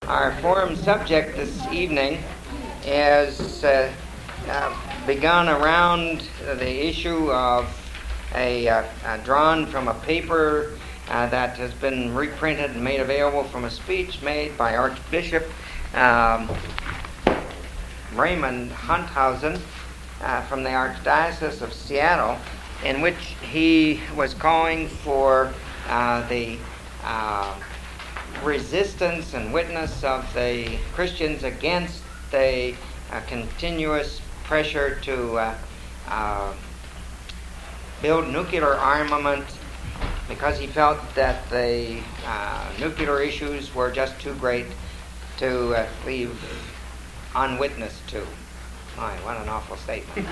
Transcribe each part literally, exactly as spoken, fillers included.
Our forum subject this evening is uh, uh, begun around the issue of a uh, uh, drawn from a paper uh, that has been reprinted and made available from a speech made by Archbishop um, Raymond Hunthausen uh, from the Archdiocese of Seattle, in which he was calling for uh, the uh, resistance and witness of the Christians against the uh, continuous pressure to uh, uh, build nuclear armament, because he felt that the uh, nuclear issues were just too great to uh, leave unwitnessed to. My, what an awful statement.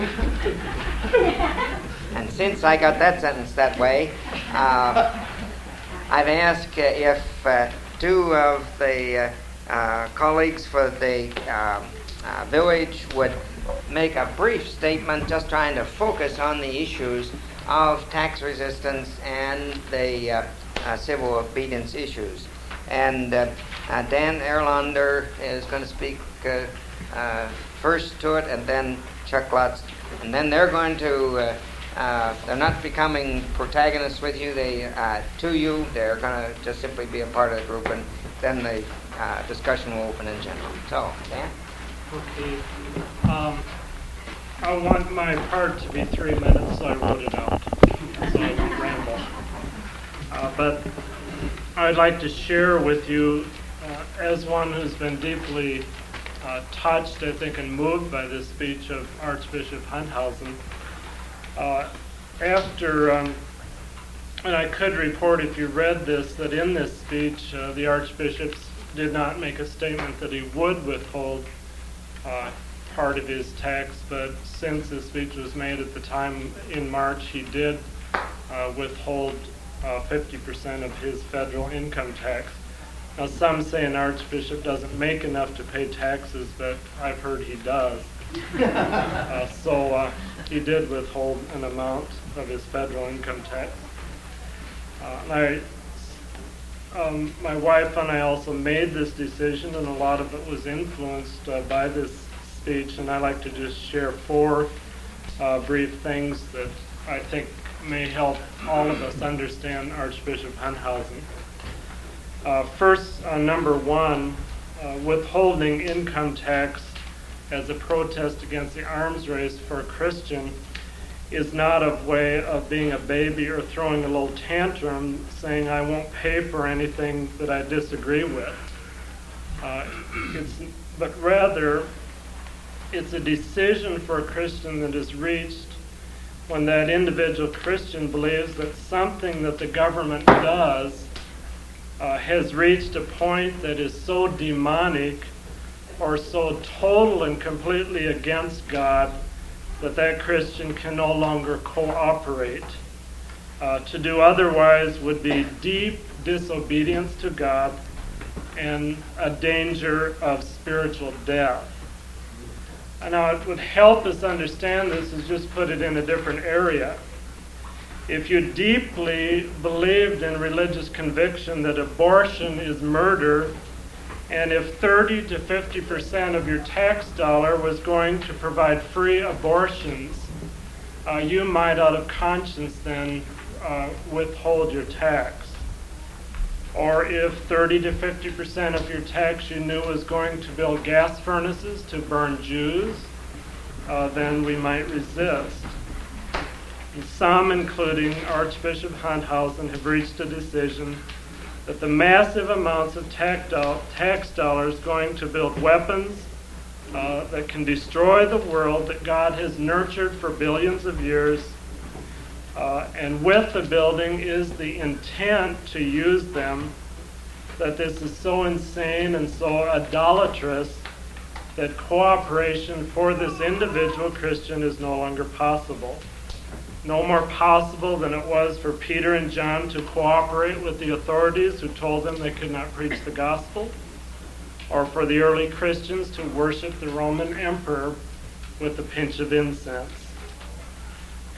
And since I got that sentence that way, uh, I've asked uh, if uh, two of the uh, uh, colleagues for the um, uh, village would make a brief statement just trying to focus on the issues of tax resistance and the uh, uh, civil obedience issues. And uh, uh, Dan Erlander is going to speak uh, uh, first to it, and then Chuck Lutz. And then they're going to uh, Uh, they're not becoming protagonists with you, they uh, to you. They're going to just simply be a part of the group, and then the uh, discussion will open in general. So, Dan? Okay. Um, I want my part to be three minutes, so I wrote it out, so I don't ramble. Uh, but I'd like to share with you, uh, as one who's been deeply uh, touched, I think, and moved by this speech of Archbishop Hunthausen. Uh, after, um, and I could report if you read this, that in this speech uh, the Archbishop did not make a statement that he would withhold uh, part of his tax, but since this speech was made at the time in March, he did uh, withhold uh, fifty percent of his federal income tax. Now, some say an Archbishop doesn't make enough to pay taxes, but I've heard he does. uh, so uh, he did withhold an amount of his federal income tax. Uh, I, um, my wife and I also made this decision, and a lot of it was influenced uh, by this speech, and I like to just share four uh, brief things that I think may help all of us understand Archbishop Hunthausen. Uh, first, uh, number one, uh, withholding income tax as a protest against the arms race for a Christian is not a way of being a baby or throwing a little tantrum saying I won't pay for anything that I disagree with. Uh, it's, but rather, it's a decision for a Christian that is reached when that individual Christian believes that something that the government does uh, has reached a point that is so demonic or so total and completely against God that that Christian can no longer cooperate. Uh, to do otherwise would be deep disobedience to God and a danger of spiritual death. And now it would help us understand this is just put it in a different area. If you deeply believed in religious conviction that abortion is murder, and if thirty to fifty percent of your tax dollar was going to provide free abortions, uh, you might out of conscience then uh, withhold your tax. Or if thirty to fifty percent of your tax you knew was going to build gas furnaces to burn Jews, uh, then we might resist. And some, including Archbishop Hunthausen, have reached a decision that the massive amounts of tax, do- tax dollars going to build weapons uh, that can destroy the world that God has nurtured for billions of years, uh, and with the building is the intent to use them, that this is so insane and so idolatrous that cooperation for this individual Christian is no longer possible. No more possible than it was for Peter and John to cooperate with the authorities who told them they could not preach the gospel, or for the early Christians to worship the Roman emperor with a pinch of incense.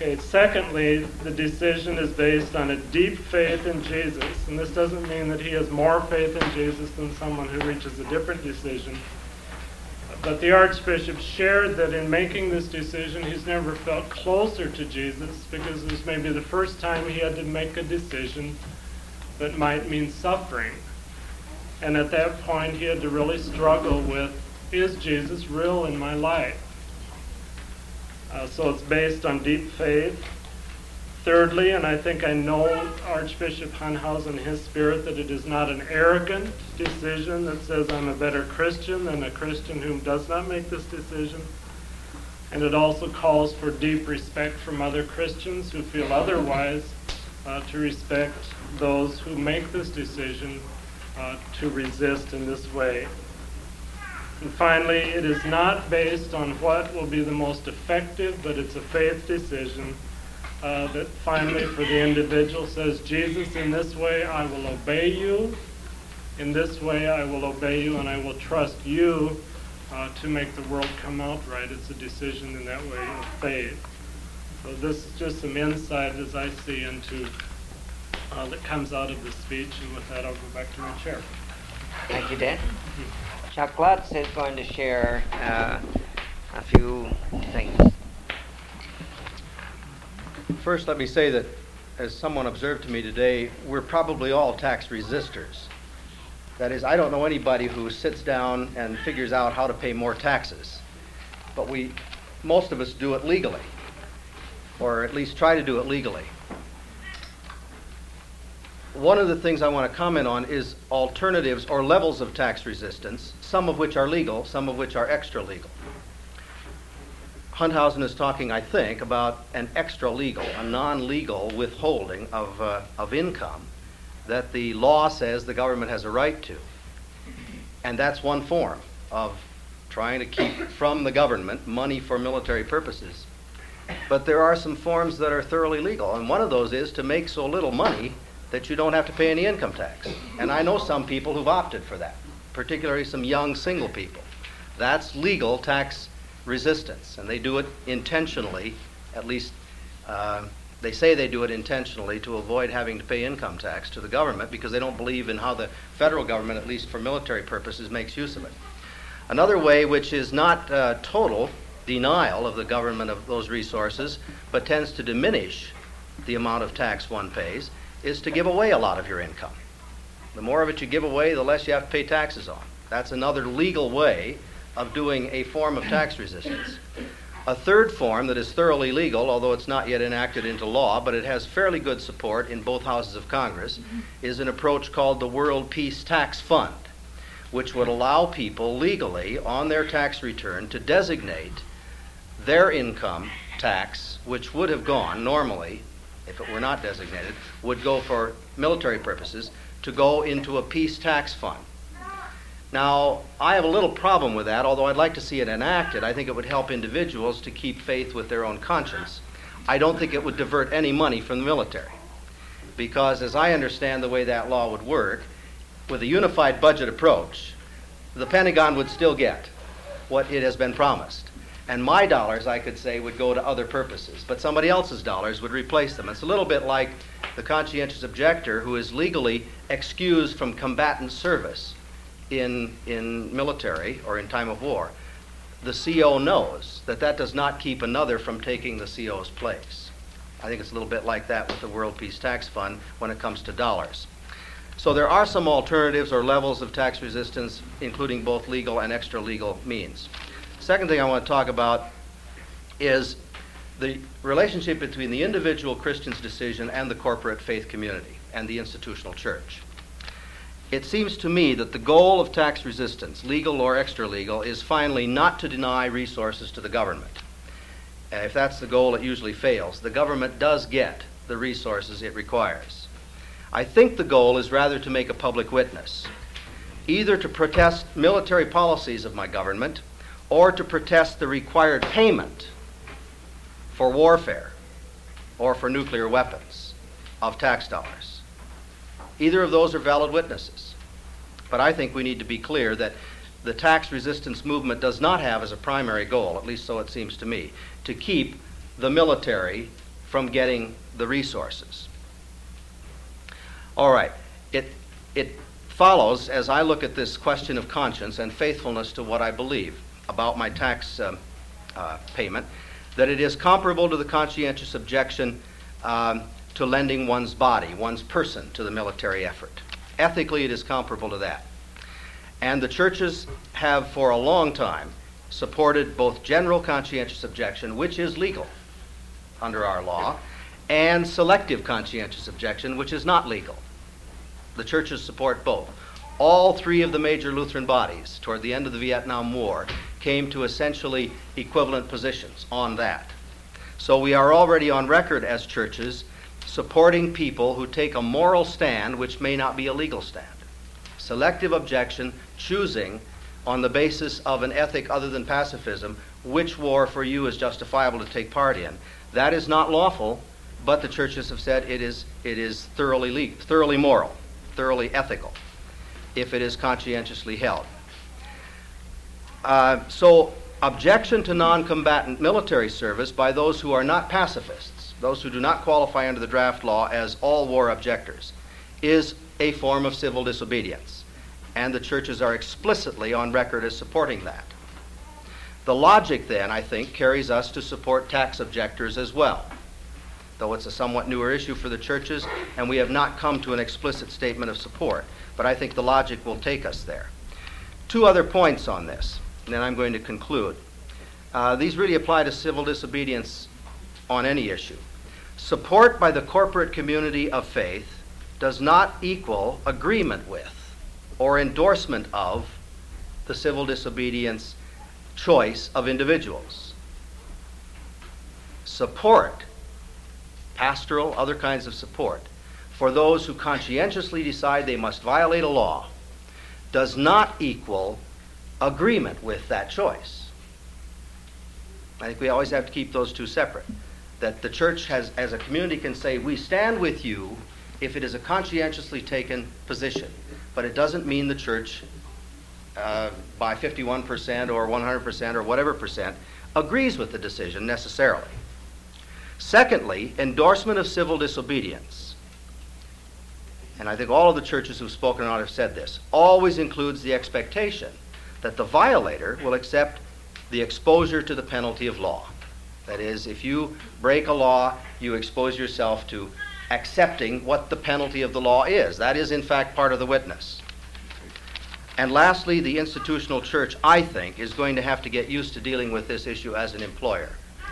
Okay, secondly, the decision is based on a deep faith in Jesus, and this doesn't mean that he has more faith in Jesus than someone who reaches a different decision. But the Archbishop shared that in making this decision, he's never felt closer to Jesus because this may be the first time he had to make a decision that might mean suffering. And at that point, he had to really struggle with, is Jesus real in my life? Uh, so it's based on deep faith. Thirdly, and I think I know Archbishop Hanhausen in his spirit, that it is not an arrogant decision that says I'm a better Christian than a Christian who does not make this decision. And it also calls for deep respect from other Christians who feel otherwise, uh, to respect those who make this decision uh, to resist in this way. And finally, it is not based on what will be the most effective, but it's a faith decision uh, that finally for the individual says, Jesus, in this way I will obey you. In this way I will obey you, and I will trust you uh, to make the world come out right. It's a decision in that way of faith. So this is just some insight as I see into uh, that comes out of the speech, and with that I'll go back to my chair. Thank you, Dan. Chuck Lutz is going to share uh, a few things. First, let me say that, as someone observed to me today, we're probably all tax resistors. That is, I don't know anybody who sits down and figures out how to pay more taxes. But we, most of us do it legally, or at least try to do it legally. One of the things I want to comment on is alternatives or levels of tax resistance, some of which are legal, some of which are extra legal. Hanhausen is talking, I think, about an extra legal, a non-legal withholding of, uh, of income that the law says the government has a right to. And that's one form of trying to keep from the government money for military purposes. But there are some forms that are thoroughly legal, and one of those is to make so little money that you don't have to pay any income tax. And I know some people who've opted for that, particularly some young single people. That's legal tax resistance, and they do it intentionally, at least uh, they say they do it intentionally to avoid having to pay income tax to the government because they don't believe in how the federal government, at least for military purposes, makes use of it. Another way, which is not uh, total denial of the government of those resources, but tends to diminish the amount of tax one pays, is to give away a lot of your income. The more of it you give away, the less you have to pay taxes on. That's another legal way of doing a form of tax resistance. A third form that is thoroughly legal, although it's not yet enacted into law, but it has fairly good support in both houses of Congress, is an approach called the World Peace Tax Fund, which would allow people legally on their tax return to designate their income tax, which would have gone normally, if it were not designated, would go for military purposes, to go into a peace tax fund. Now, I have a little problem with that, although I'd like to see it enacted. I think it would help individuals to keep faith with their own conscience. I don't think it would divert any money from the military, because as I understand the way that law would work, with a unified budget approach, the Pentagon would still get what it has been promised. And my dollars, I could say, would go to other purposes, but somebody else's dollars would replace them. It's a little bit like the conscientious objector who is legally excused from combatant service in, in military or in time of war. The C O knows that that does not keep another from taking the C O's place. I think it's a little bit like that with the World Peace Tax Fund when it comes to dollars. So there are some alternatives or levels of tax resistance, including both legal and extra-legal means. Second thing I want to talk about is the relationship between the individual Christian's decision and the corporate faith community and the institutional church. It seems to me that the goal of tax resistance, legal or extra-legal, is finally not to deny resources to the government. Uh, if that's the goal, it usually fails. The government does get the resources it requires. I think the goal is rather to make a public witness, either to protest military policies of my government or to protest the required payment for warfare or for nuclear weapons of tax dollars. Either of those are valid witnesses. But I think we need to be clear that the tax resistance movement does not have as a primary goal, at least so it seems to me, to keep the military from getting the resources. All right, it, it follows, as I look at this question of conscience and faithfulness to what I believe about my tax um, uh, payment, that it is comparable to the conscientious objection um, to lending one's body, one's person, to the military effort. Ethically, it is comparable to that. And the churches have for a long time supported both general conscientious objection, which is legal under our law, and selective conscientious objection, which is not legal. The churches support both. All three of the major Lutheran bodies, toward the end of the Vietnam War, came to essentially equivalent positions on that. So we are already on record as churches supporting people who take a moral stand which may not be a legal stand. Selective objection, choosing on the basis of an ethic other than pacifism which war for you is justifiable to take part in. That is not lawful, but the churches have said it is, it is thoroughly legal, thoroughly moral, thoroughly ethical, if it is conscientiously held. Uh, so objection to non-combatant military service by those who are not pacifists, those who do not qualify under the draft law as all war objectors, is a form of civil disobedience. And the churches are explicitly on record as supporting that. The logic then, I think, carries us to support tax objectors as well, though it's a somewhat newer issue for the churches, and we have not come to an explicit statement of support. But I think the logic will take us there. Two other points on this, and then I'm going to conclude. Uh, these really apply to civil disobedience on any issue. Support by the corporate community of faith does not equal agreement with or endorsement of the civil disobedience choice of individuals. Support, pastoral, other kinds of support, for those who conscientiously decide they must violate a law does not equal agreement with that choice. I think we always have to keep those two separate. That the church has, as a community, can say, we stand with you if it is a conscientiously taken position. But it doesn't mean the church, uh, by fifty-one percent or one hundred percent or whatever percent, agrees with the decision necessarily. Secondly, endorsement of civil disobedience, and I think all of the churches who've spoken on it have said this, always includes the expectation that the violator will accept the exposure to the penalty of law. That is, if you break a law, you expose yourself to accepting what the penalty of the law is. That is, in fact, part of the witness. And lastly, the institutional church, I think, is going to have to get used to dealing with this issue as an employer.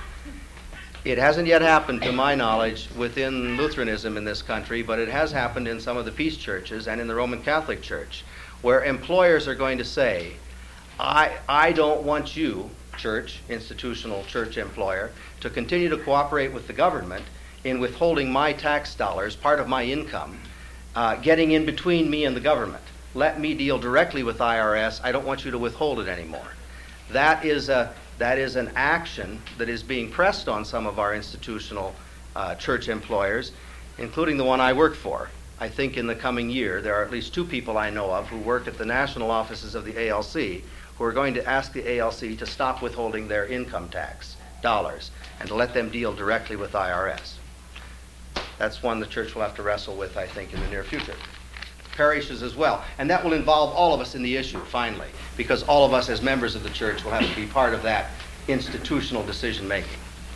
It hasn't yet happened, to my knowledge, within Lutheranism in this country, but it has happened in some of the peace churches and in the Roman Catholic Church, where employers are going to say, I, I don't want you, church, institutional church employer, to continue to cooperate with the government in withholding my tax dollars, part of my income, uh, getting in between me and the government. Let me deal directly with I R S. I don't want you to withhold it anymore. That is a that is an action that is being pressed on some of our institutional uh, church employers, including the one I work for. I think in the coming year there are at least two people I know of who work at the national offices of the A L C who are going to ask the A L C to stop withholding their income tax dollars and to let them deal directly with I R S. That's one the church will have to wrestle with, I think, in the near future. Parishes as well. And that will involve all of us in the issue, finally, because all of us as members of the church will have to be part of that institutional decision-making.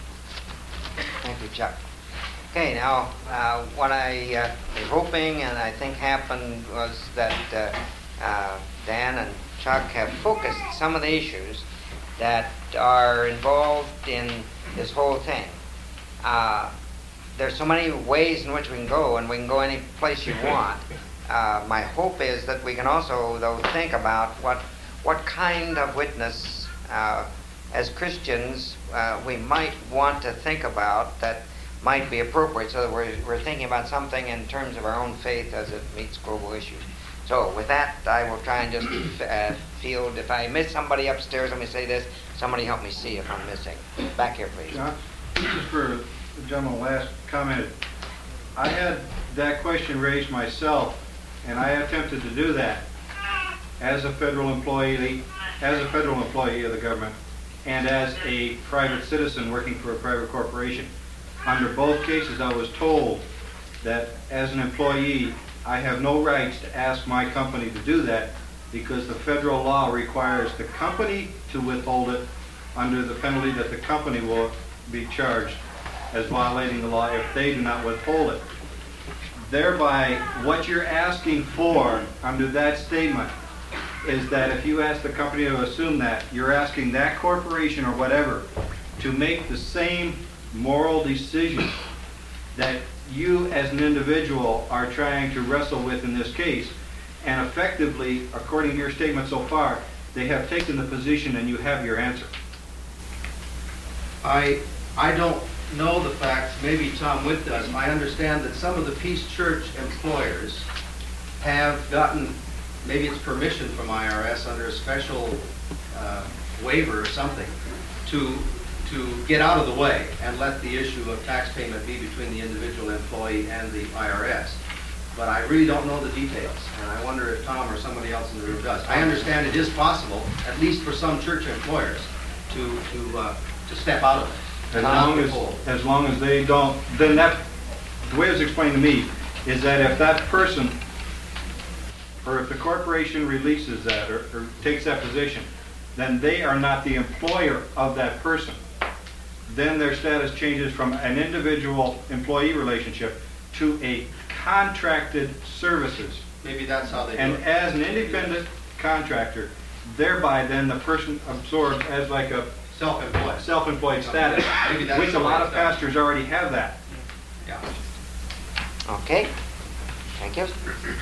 Thank you, Chuck. Okay, now, uh, what I uh, was hoping and I think happened was that uh, uh, Dan and Chuck have focused some of the issues that are involved in this whole thing. Uh, there's so many ways in which we can go, and we can go any place you want. Uh, my hope is that we can also, though, think about what what kind of witness, uh, as Christians, uh, we might want to think about that might be appropriate, so that we're, we're thinking about something in terms of our own faith as it meets global issues. So with that, I will try and just uh, field, if I miss somebody upstairs, let me say this, somebody help me see if I'm missing. Back here, please. John, just for the gentleman last commented, I had that question raised myself, and I attempted to do that as a federal employee, as a federal employee of the government, and as a private citizen working for a private corporation. under both cases, I was told that as an employee, I have no rights to ask my company to do that because the federal law requires the company to withhold it under the penalty that the company will be charged as violating the law if they do not withhold it. Thereby, what you're asking for under that statement is that if you ask the company to assume that, you're asking that corporation or whatever to make the same moral decision that you as an individual are trying to wrestle with in this case. And effectively, according to your statement so far, they have taken the position and you have your answer. I, I don't know the facts, maybe Tom Witt does. I understand that some of the Peace Church employers have gotten, maybe it's permission from I R S under a special uh, waiver or something, to, to get out of the way and let the issue of tax payment be between the individual employee and the I R S. But I really don't know the details, and I wonder if Tom or somebody else in the room does. I understand it is possible, at least for some church employers, to, to, uh, to step out of it. As long as, as long as they don't, then that, the way it was explained to me, is that if that person, or if the corporation releases that, or, or takes that position, then they are not the employer of that person. Then their status changes from an individual employee relationship to a contracted services. Maybe that's how they do And it. as an independent contractor, thereby then the person absorbed as like a Self-employed. self-employed status, Maybe that's which a the way lot it's of done. pastors already have that. Yeah. Okay, thank you.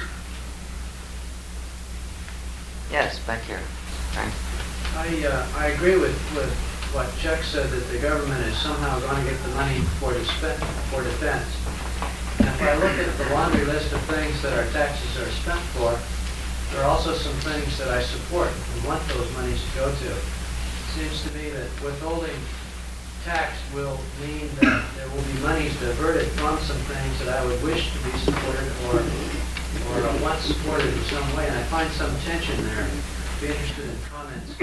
Yes, back here. Right. I, uh, I agree with, with what Chuck said, that the government is somehow going to get the money for, dispe- for defense. And if I look at the laundry list of things that our taxes are spent for, there are also some things that I support and want those monies to go to. It seems to me that withholding tax will mean that there will be monies diverted from some things that I would wish to be supported or, or want supported in some way, and I find some tension there. I'd be interested in comments.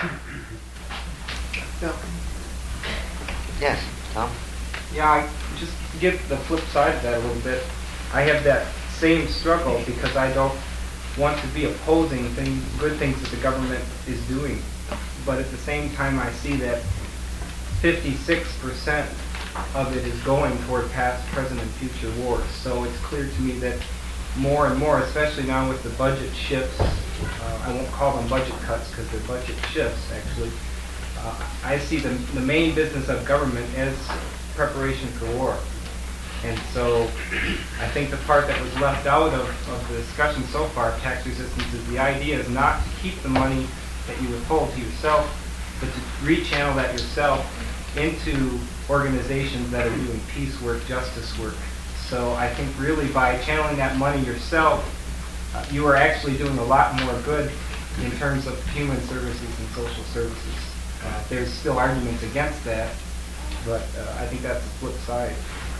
Yes, Tom? Yeah, I just get the flip side of that a little bit. I have that same struggle because I don't want to be opposing things, good things that the government is doing. But at the same time, I see that fifty-six percent of it is going toward past, present, and future wars. So it's clear to me that more and more, especially now with the budget shifts, uh, I won't call them budget cuts because they're budget shifts actually, uh, I see the, the main business of government as preparation for war. And so I think the part that was left out of, of the discussion so far, tax resistance, is the idea is not to keep the money that you withhold to yourself, but to rechannel that yourself into organizations that are doing peace work, justice work. So I think really by channeling that money yourself, uh, you are actually doing a lot more good in terms of human services and social services. Uh, there's still arguments against that, but uh, I think that's the flip side.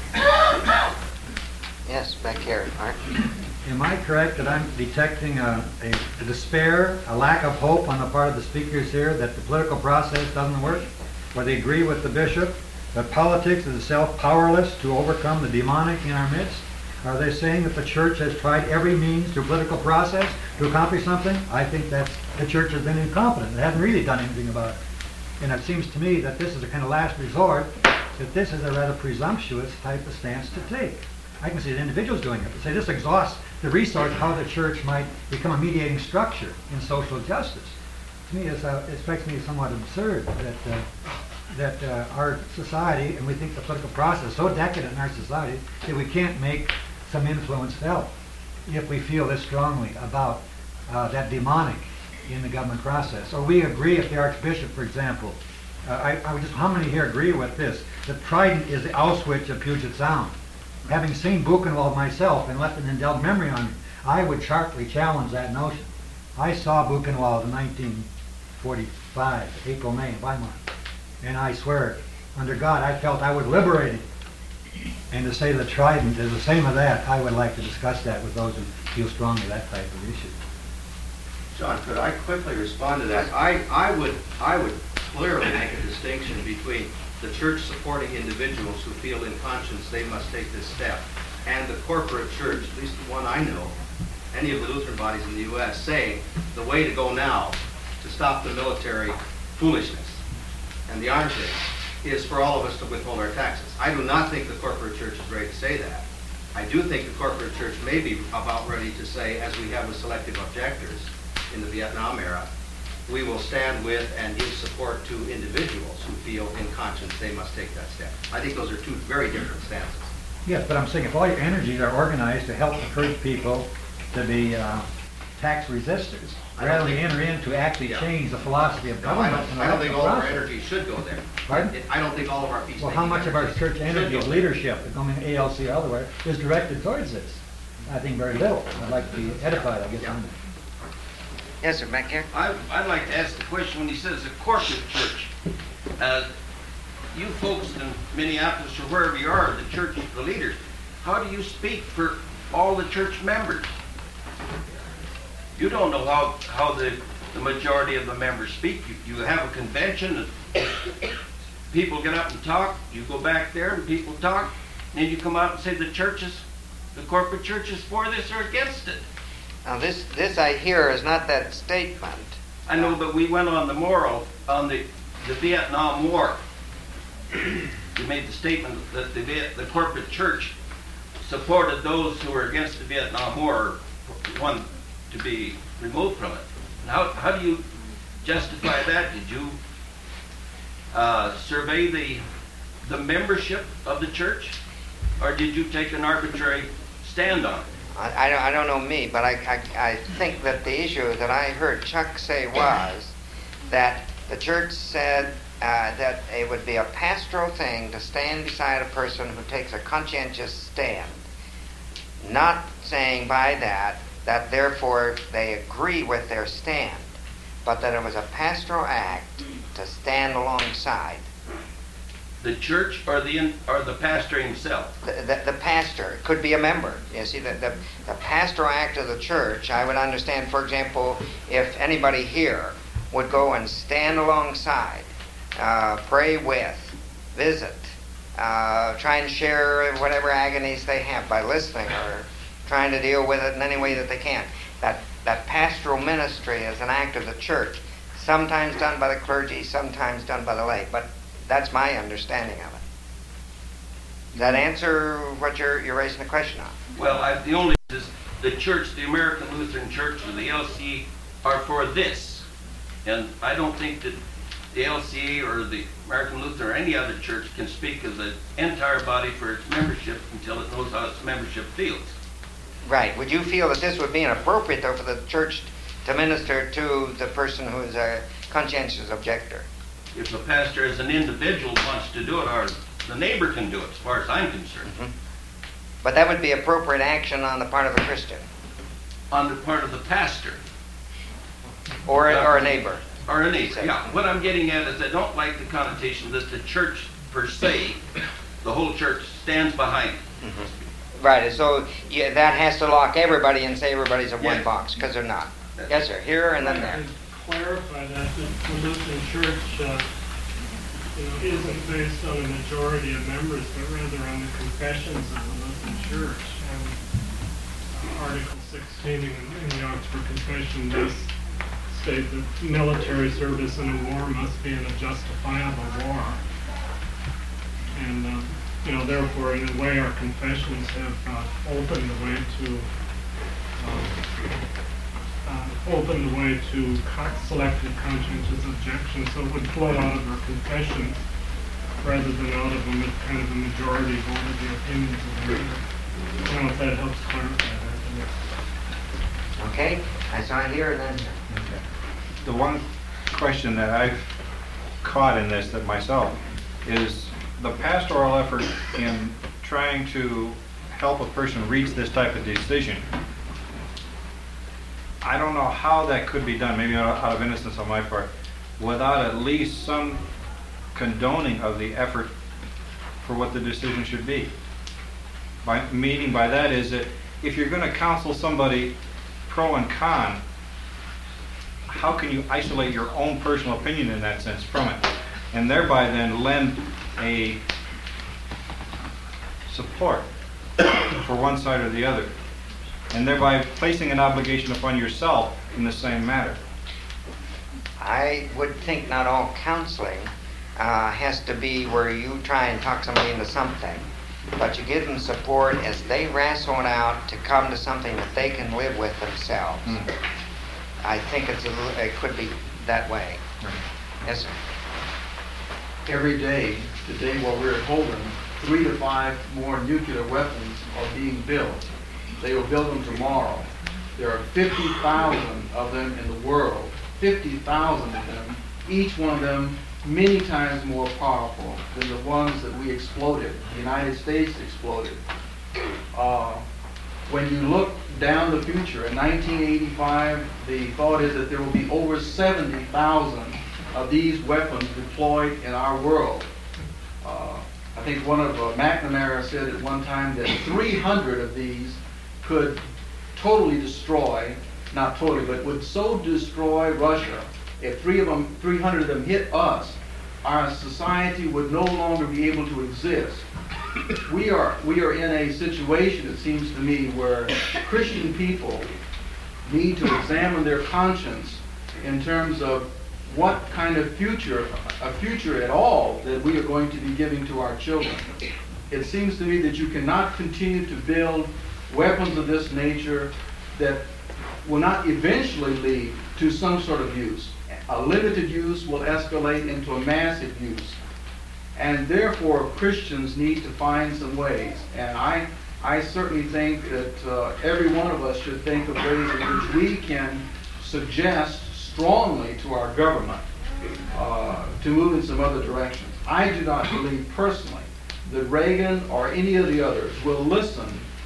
Yes, back here, Art. Am I correct that I'm detecting a, a, a despair, a lack of hope on the part of the speakers here that the political process doesn't work? Where they agree with the bishop that politics is itself powerless to overcome the demonic in our midst? Are they saying that the church has tried every means through political process to accomplish something? I think that the church has been incompetent. It hasn't really done anything about it. And it seems to me that this is a kind of last resort, that this is a rather presumptuous type of stance to take. I can see the individuals doing it. Say this exhausts the resource of how the church might become a mediating structure in social justice. To me, it's, uh, it strikes me as somewhat absurd that uh, that uh, our society, and we think the political process is so decadent in our society, that we can't make some influence felt if we feel this strongly about uh, that demonic in the government process. Or we agree, if the Archbishop, for example, uh, I, I would just, how many here agree with this, that Trident is the Auschwitz of Puget Sound? Having seen Buchenwald myself and left an indelible memory on me, I would sharply challenge that notion. I saw Buchenwald in nineteen forty-five, April, May, in Weimar. And I swear, under God, I felt I was liberated. And to say the Trident is the same of that, I would like to discuss that with those who feel strongly that type of issue. John, could I quickly respond to that? I, I would I would clearly make a distinction between the church supporting individuals who feel in conscience they must take this step, and the corporate church, at least the one I know, any of the Lutheran bodies in the U S, saying the way to go now to stop the military foolishness and the arms race is for all of us to withhold our taxes. I do not think the corporate church is ready to say that. I do think the corporate church may be about ready to say, as we have with selective objectors in the Vietnam era, we will stand with and give support to individuals who feel in conscience they must take that step. I think those are two very different stances. Yes, but I'm saying if all your energies are organized to help encourage people to be uh, tax resistors, rather than enter in to actually Yeah. change the philosophy of No, I government. don't, and I don't think electoral all of our process. energy should go there. Pardon? It- I don't think all of our peacemaking Well, how much of our energy church should energy go of there. leadership, I mean A L C or otherwise, is directed towards this? I think very little. I'd like to be edified, I guess, on that. Yes, sir, back here. I, I'd like to ask the question when he says a corporate church. Uh, you folks in Minneapolis or wherever you are, the church, the leaders, how do you speak for all the church members? You don't know how, how the, the majority of the members speak. You, you have a convention and people get up and talk. You go back there and people talk. And then you come out and say the churches, the corporate church is for this or against it. Now, this, this I hear is not that statement. I know, but we went on the moral on the, the Vietnam War. You made the statement that the, Viet, the corporate church supported those who were against the Vietnam War, one to be removed from it. And how, how do you justify that? Did you uh, survey the, the membership of the church, or did you take an arbitrary stand on it? I, I, don't, I don't know me, but I, I, I think that the issue that I heard Chuck say was that the church said uh, that it would be a pastoral thing to stand beside a person who takes a conscientious stand. Not saying by that that therefore they agree with their stand, but that it was a pastoral act to stand alongside. The church or the in, or the pastor himself? The, the, the pastor could be a member. You see, the, the, the pastoral act of the church, I would understand, for example, if anybody here would go and stand alongside, uh, pray with, visit, uh, try and share whatever agonies they have by listening or trying to deal with it in any way that they can. That, that pastoral ministry is an act of the church, sometimes done by the clergy, sometimes done by the lay. But that's my understanding of it. Does that answer what you're, you're raising the question on? Well, I, the only is the church, the American Lutheran Church, or the L C E are for this. And I don't think that the L C E or the American Lutheran or any other church can speak as an entire body for its membership until it knows how its membership feels. Right. Would you feel that this would be inappropriate, though, for the church to minister to the person who is a conscientious objector? If the pastor as an individual wants to do it, or the neighbor can do it, as far as I'm concerned. Mm-hmm. But that would be appropriate action on the part of a Christian. On the part of the pastor. Or a, or a neighbor. Or a neighbor, yeah. What I'm getting at is I don't like the connotation that the church per se, the whole church, stands behind it. Mm-hmm. Right, and so yeah, that has to lock everybody and say everybody's in one Yes. box, because they're not. Yes, sir. Here and then there. Clarify that the the Lutheran Church, uh, you know, isn't based on a majority of members, but rather on the confessions of the Lutheran Church. And uh, Article sixteen in, in the Oxford Confession does state that military service in a war must be in a justifiable war. And, uh, you know, therefore, in a way, our confessions have uh, opened the way to uh, Uh, open the way to co- selective conscientious objections, so it would flow out of our confessions rather than out of a ma- kind of a majority vote of the opinions of the leader. I don't know if that helps clarify that. Okay? I saw it here and then here. The one question that I've caught in this that myself is the pastoral effort in trying to help a person reach this type of decision. I don't know how that could be done, maybe out out of innocence on my part, without at least some condoning of the effort for what the decision should be. By meaning by that is that if you're going to counsel somebody pro and con, how can you isolate your own personal opinion in that sense from it, and thereby then lend a support for one side or the other, and thereby placing an obligation upon yourself in the same matter. I would think not all counseling uh, has to be where you try and talk somebody into something, but you give them support as they wrestle it out to come to something that they can live with themselves. Mm. I think it's a little, it could be that way. Right. Yes, sir. Every day, today while we're at Holden, three to five more nuclear weapons are being built. They will build them tomorrow. There are fifty thousand of them in the world, fifty thousand of them, each one of them many times more powerful than the ones that we exploded, the United States exploded. Uh, when you look down the future, in nineteen eighty-five, the thought is that there will be over seventy thousand of these weapons deployed in our world. Uh, I think one of uh, McNamara said at one time that three hundred of these could totally destroy, not totally, but would so destroy Russia. If three of them, three hundred of them hit us, our society would no longer be able to exist. We are, we are in a situation, it seems to me, where Christian people need to examine their conscience in terms of what kind of future, a future at all, that we are going to be giving to our children. It seems to me that you cannot continue to build weapons of this nature that will not eventually lead to some sort of use. A limited use will escalate into a massive use. And therefore, Christians need to find some ways. And I, I certainly think that uh, every one of us should think of ways in which we can suggest strongly to our government uh, to move in some other directions. I do not believe personally that Reagan or any of the others will listen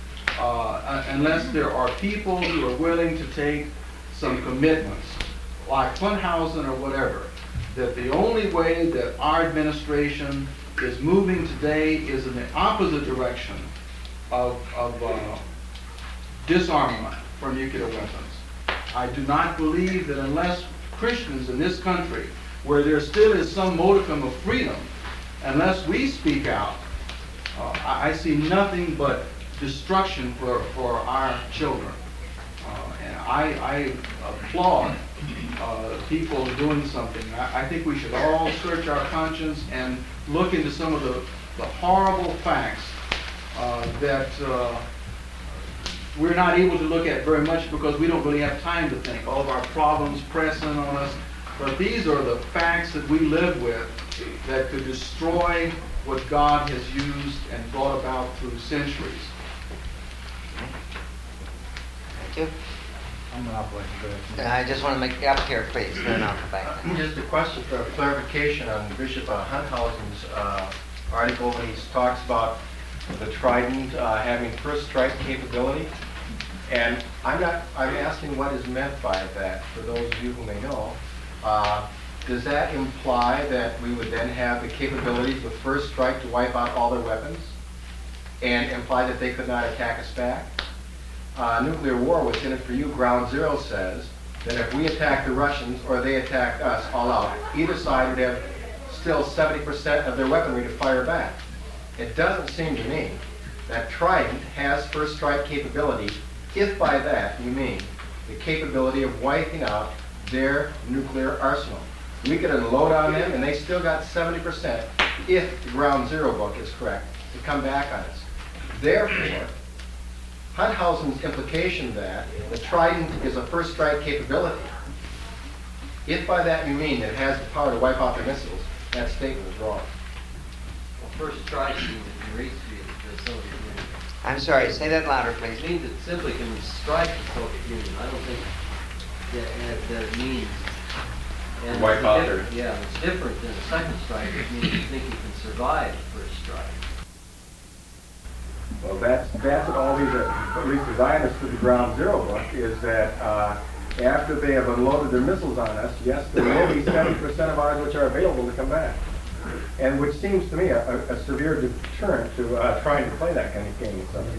uh, unless there are people who are willing to take some commitments, like Funthausen or whatever, that the only way that our administration is moving today is in the opposite direction of, of uh, disarmament for nuclear weapons. I do not believe that unless Christians in this country, where there still is some modicum of freedom, unless we speak out, uh, I, I see nothing but destruction for, for our children. Uh, and I, I applaud uh, people doing something. I, I think we should all search our conscience and look into some of the, the horrible facts uh, that uh, we're not able to look at very much because we don't really have time to think. All of our problems press in on us. But these are the facts that we live with that could destroy what God has used and brought about through centuries. Thank you. I'm not going to go. I just want to make up here, please, then I'll come back. Just a question for clarification on Bishop uh, Hunthausen's uh, article when he talks about the Trident uh, having first strike capability. And I'm not, I'm asking what is meant by that, for those of you who may know. Uh, does that imply that we would then have the capabilities with first strike to wipe out all their weapons and imply that they could not attack us back? Uh, nuclear war, what's in it for you, Ground Zero says that if we attack the Russians or they attack us all out, either side would have still seventy percent of their weaponry to fire back. It doesn't seem to me that Trident has first strike capability, if by that you mean the capability of wiping out their nuclear arsenal. We could unload on them and they still got seventy percent, if the Ground Zero book is correct, to come back on us. Therefore, Hunthausen's implication that the Trident is a first strike capability, if by that you mean that it has the power to wipe out their missiles, that statement is wrong. Well, first strike means it can reach the, the Soviet Union. I'm sorry, say that louder, please. It means it simply can strike the Soviet Union. I don't think that, that it means... And wipe out their... their... Yeah, it's different than a second strike. It means you think you can survive the first strike. Well, that's, that's what all these are, at least as I understood the Ground Zero book, is that uh, after they have unloaded their missiles on us, yes, there will be seventy percent of ours which are available to come back. And which seems to me a, a severe deterrent to uh, trying to play that kind of game with somebody.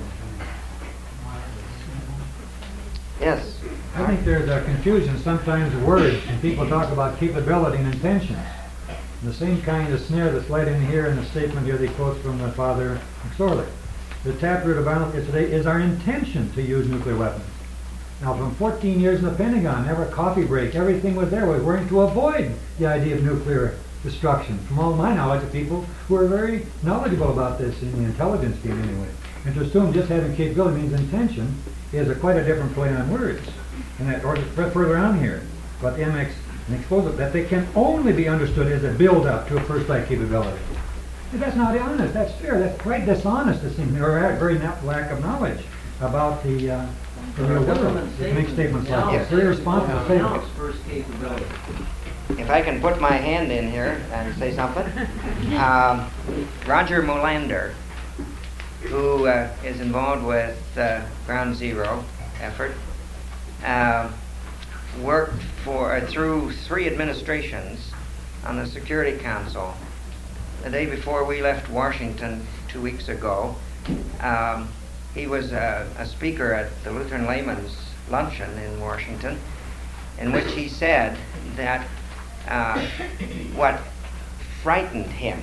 Yes. I think there's a confusion sometimes of words when people talk about capability and intentions. The same kind of snare that's right in here in the statement here that he quotes from the Father McSorley. The taproot of violence today is our intention to use nuclear weapons. Now, from fourteen years in the Pentagon, never a coffee break, everything was there. We were working to avoid the idea of nuclear destruction. From all my knowledge of people who are very knowledgeable about this in the intelligence game anyway. And to assume just having capability means intention is a quite a different play on words. And that, or further on here, but the M X exposes that they can only be understood as a build-up to a first-light capability. And that's not honest. That's fair. That's quite dishonest. This thing, or a very lack of knowledge about the, uh, the real world. To make statements like that. Very irresponsible statements. First capability. If I can put my hand in here and say something. Um, Roger Molander, who uh, is involved with uh, Ground Zero effort, uh, worked for uh, through three administrations on the Security Council. The day before we left Washington two weeks ago, um, he was uh, a speaker at the Lutheran Layman's Luncheon in Washington, in which he said that uh, what frightened him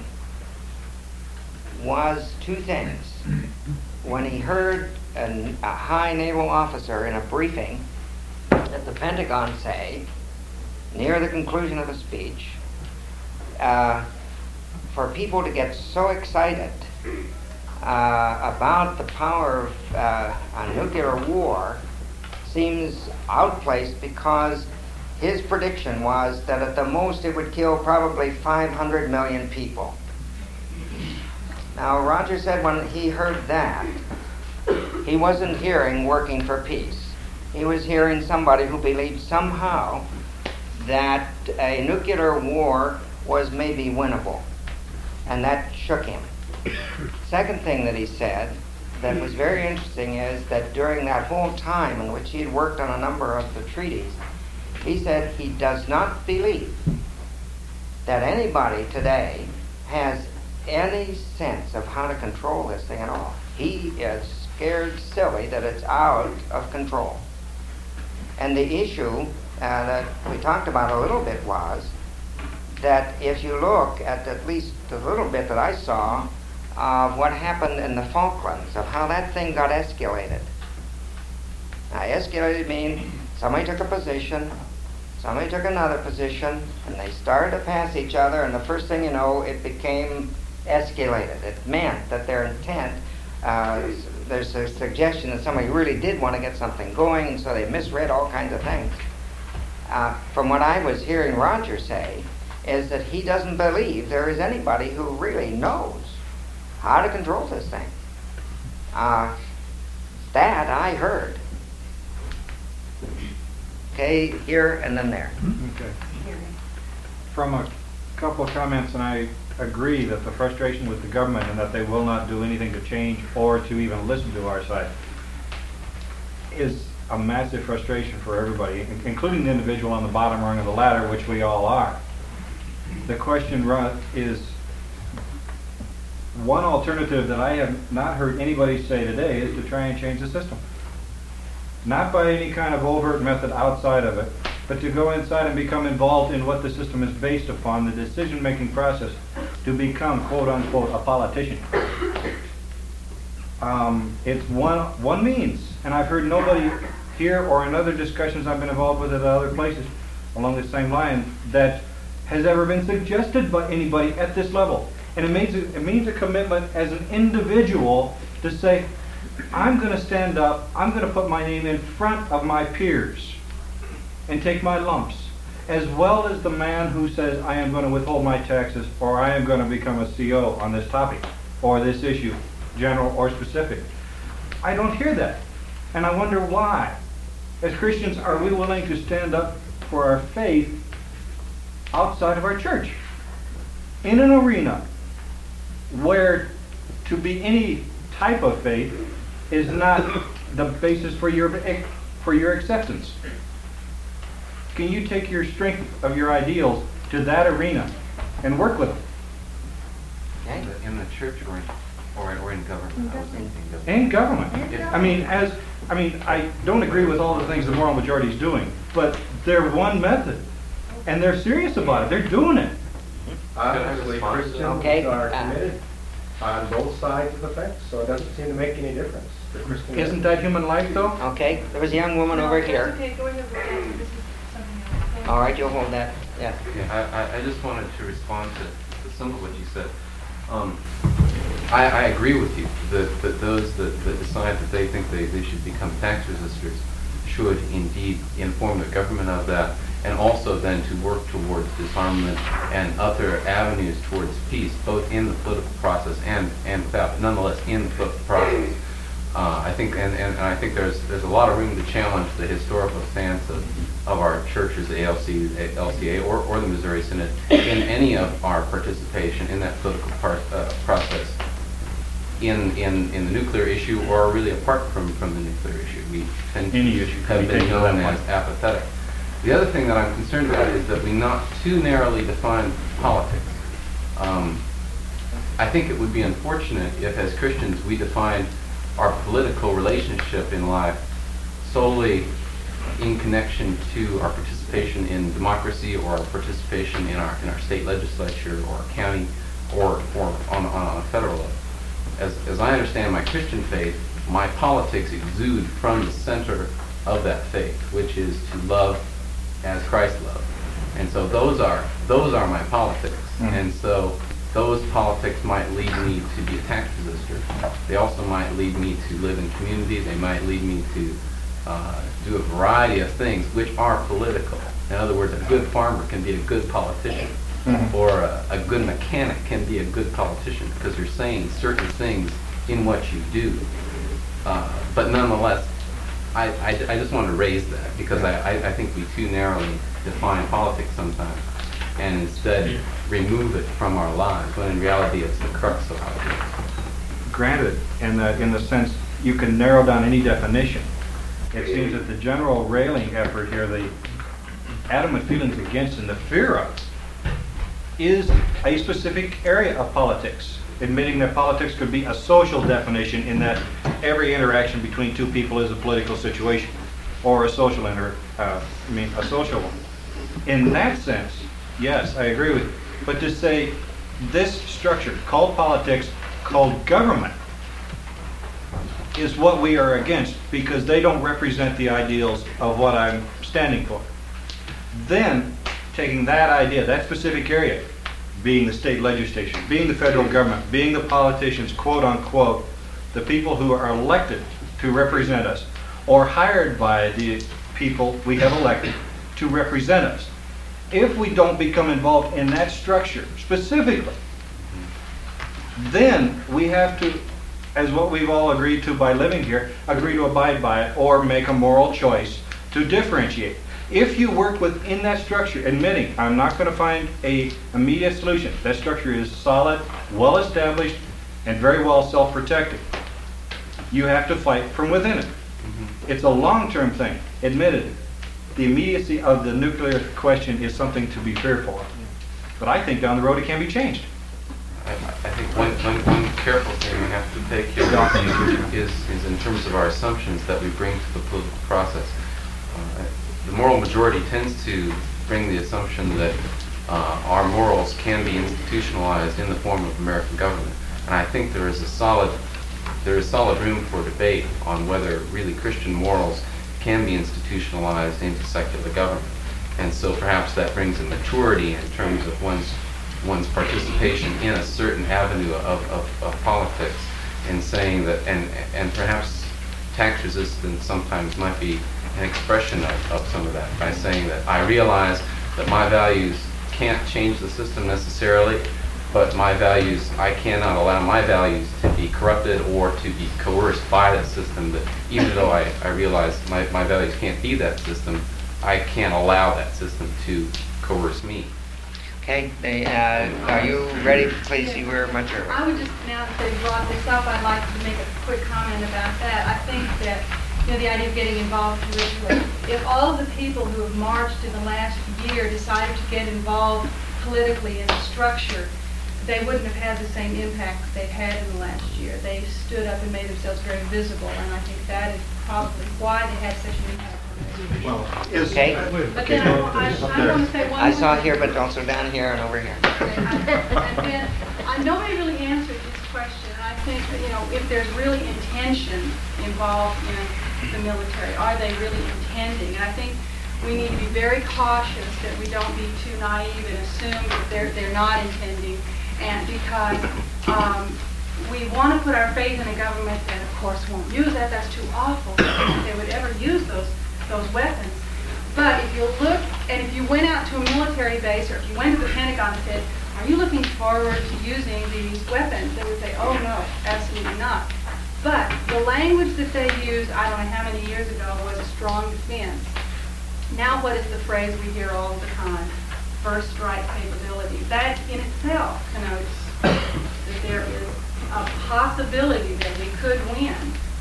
was two things. When he heard an, a high naval officer in a briefing at the Pentagon say, near the conclusion of the speech, uh, for people to get so excited uh, about the power of uh, a nuclear war seems outplaced, because his prediction was that at the most it would kill probably five hundred million people. Now, Roger said when he heard that, he wasn't hearing working for peace. He was hearing somebody who believed somehow that a nuclear war was maybe winnable. And that shook him. Second thing that he said that was very interesting is that during that whole time in which he had worked on a number of the treaties, he said he does not believe that anybody today has any sense of how to control this thing at all. He is scared silly that it's out of control. And the issue uh, that we talked about a little bit was that if you look at at least the little bit that I saw of what happened in the Falklands, of how that thing got escalated. Now, escalated means somebody took a position, somebody took another position, and they started to pass each other, and the first thing you know, it became escalated. It meant that their intent, uh, there's a suggestion that somebody really did want to get something going, and so they misread all kinds of things. Uh, from what I was hearing Roger say, is that he doesn't believe there is anybody who really knows how to control this thing. Uh, that I heard. Okay, here and then there. Okay. From a couple of comments, and I agree that the frustration with the government and that they will not do anything to change or to even listen to our side is a massive frustration for everybody, including the individual on the bottom rung of the ladder, which we all are. The question is, one alternative that I have not heard anybody say today is to try and change the system. Not by any kind of overt method outside of it, but to go inside and become involved in what the system is based upon, the decision-making process, to become, quote-unquote, a politician. Um, it's one, one means, and I've heard nobody here or in other discussions I've been involved with at other places along the same line that has ever been suggested by anybody at this level. And it means, it means a commitment as an individual to say, I'm going to stand up, I'm going to put my name in front of my peers and take my lumps, as well as the man who says, I am going to withhold my taxes, or I am going to become a C O on this topic, or this issue, general or specific. I don't hear that. And I wonder why. As Christians, are we willing to stand up for our faith outside of our church, in an arena where to be any type of faith is not the basis for your for your acceptance? Can you take your strength of your ideals to that arena and work with them? Okay. In the church or in, or, or in government? I was thinking government. And government. I mean, as I mean, I don't agree with all the things the moral majority is doing, but they're one method. And they're serious about it. They're doing it. Obviously, respond? Christians Okay, are uh, committed on both sides of the fence, so it doesn't seem to make any difference. The Christian- Isn't that human life, though? Okay, there was a young woman over here. Okay, go ahead, Rick. This is something else. All right, you'll hold that. Yeah. Yeah, I, I, I just wanted to respond to, to some of what you said. Um, I, I agree with you that, that those that, that decide that they think they, they should become tax resistors should indeed inform the government of that, and also then to work towards disarmament and other avenues towards peace, both in the political process and, and without, nonetheless in the political process. Uh, I think, and, and, and I think there's there's a lot of room to challenge the historical stance of, of our churches, the A L C, L C A, or, or the Missouri Synod, in any of our participation in that political part, uh, process in, in, in the nuclear issue, or really apart from, from the nuclear issue. We tend to Any issue can have be been taken known that as way. apathetic. The other thing that I'm concerned about is that we not too narrowly define politics. Um, I think it would be unfortunate if, as Christians, we defined our political relationship in life solely in connection to our participation in democracy, or our participation in our in our state legislature, or our county, or or on, on a federal level. As as I understand my Christian faith, my politics exude from the center of that faith, which is to love as Christ loved. And so those are those are my politics. Mhm. And so those politics might lead me to be a tax resistor. They also might lead me to live in community. They might lead me to uh, do a variety of things which are political. In other words, a good farmer can be a good politician, Mhm. or a, a good mechanic can be a good politician, because you're saying certain things in what you do. Uh, but nonetheless, I, I, I just want to raise that, because I, I, I think we too narrowly define politics sometimes, and instead remove it from our lives, when in reality it's the crux of our lives. Granted, in the, in the sense you can narrow down any definition. It seems that the general railing effort here, the adamant feelings against and the fear of, is a specific area of politics, admitting that politics could be a social definition, in that every interaction between two people is a political situation, or a social inter, uh, I mean a social one. In that sense, yes, I agree with you. But to say this structure called politics, called government, is what we are against, because they don't represent the ideals of what I'm standing for. Then, taking that idea, that specific area, being the state legislation, being the federal government, being the politicians, quote unquote, the people who are elected to represent us, or hired by the people we have elected to represent us. If we don't become involved in that structure specifically, then we have to, as what we've all agreed to by living here, agree to abide by it, or make a moral choice to differentiate. If you work within that structure, admitting I'm not going to find a immediate solution, that structure is solid, well established, and very well self-protecting, you have to fight from within it. Mm-hmm. It's a long-term thing, admitted. The immediacy of the nuclear question is something to be fearful of. But I think down the road it can be changed. I, I think one, one, one careful thing we have to take here is, is in terms of our assumptions that we bring to the political process. Uh, the moral majority tends to bring the assumption that uh, our morals can be institutionalized in the form of American government. And I think there is a solid, there is solid room for debate on whether really Christian morals can be institutionalized into secular government. And so perhaps that brings a maturity in terms of one's one's participation in a certain avenue of, of, of politics, in saying that, and and perhaps tax resistance sometimes might be an expression of, of some of that, by saying that I realize that my values can't change the system necessarily, but my values, I cannot allow my values to be corrupted or to be coerced by that system, that even though I, I realize my, my values can't be that system, I can't allow that system to coerce me. Okay, they, uh, are you ready? Please, you were much earlier. I would just, now that they brought this up, I'd like to make a quick comment about that. I think that, you know, the idea of getting involved politically. If all of the people who have marched in the last year decided to get involved politically in the structure, they wouldn't have had the same impact that they've had in the last year. They stood up and made themselves very visible, and I think that is probably why they had such an impact Well, is, Okay. But then I, I, I want to say one I more saw thing. here, but also down here and over here. And then, uh, nobody really answered this question. And I think that, you know, if there's really intention involved in the military, are they really intending? And I think we need to be very cautious that we don't be too naive and assume that they're, they're not intending. And because um, we want to put our faith in a government that, of course, won't use that. That's too awful if they would ever use those those weapons. But if you look, and if you went out to a military base, or if you went to the Pentagon and said, are you looking forward to using these weapons? They would say, oh no, absolutely not. But the language that they used, I don't know how many years ago, was a strong defense. Now what is the phrase we hear all the time? First strike capability. That in itself connotes that there is a possibility that we could win.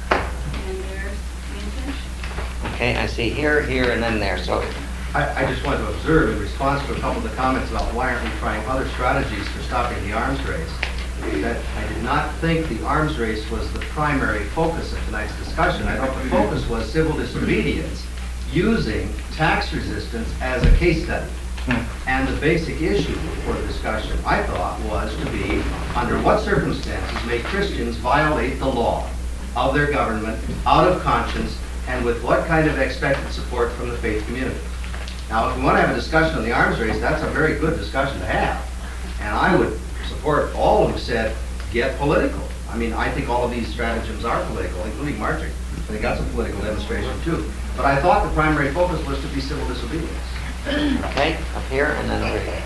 And there's the intention. Okay, I see here, here, and then there. So I, I just wanted to observe in response to a couple of the comments about why aren't we trying other strategies for stopping the arms race, that I did not think the arms race was the primary focus of tonight's discussion. I thought the focus was civil disobedience, using tax resistance as a case study. And the basic issue for the discussion, I thought, was to be under what circumstances may Christians violate the law of their government out of conscience, and with what kind of expected support from the faith community. Now, if we want to have a discussion on the arms race, that's a very good discussion to have. And I would support all who said, get political. I mean, I think all of these stratagems are political, including marching. I think that's a political demonstration, too. But I thought the primary focus was to be civil disobedience. Okay, up here and then over here.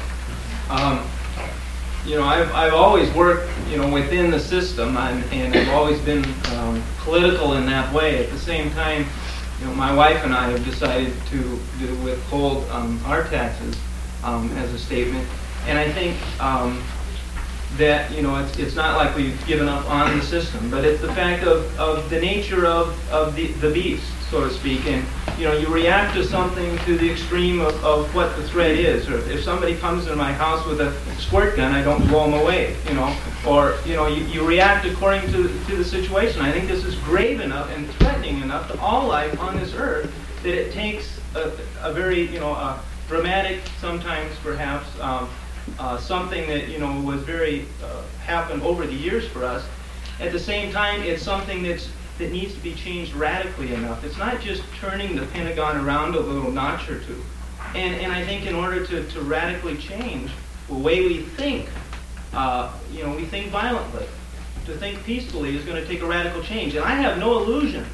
Um, you know, I've, I've always worked, you know, within the system, and, and I've always been um, political in that way. At the same time, you know, my wife and I have decided to, to withhold um, our taxes um, as a statement. And I think um, that, you know, it's, it's not like we've given up on the system, but it's the fact of, of the nature of, of the, the beast, so to speak. And, you know, you react to something to the extreme of, of what the threat is. Or if, if somebody comes into my house with a squirt gun, I don't blow them away, you know. Or, you know, you, you react according to, to the situation. I think this is grave enough and threatening enough to all life on this earth that it takes a, a very, you know, a dramatic, sometimes perhaps, um, uh, something that, you know, was very, uh, happened over the years for us. At the same time, it's something that's that needs to be changed radically enough. It's not just turning the Pentagon around a little notch or two. And, and I think in order to, to radically change the way we think, uh, you know, we think violently. To think peacefully is going to take a radical change. And I have no illusions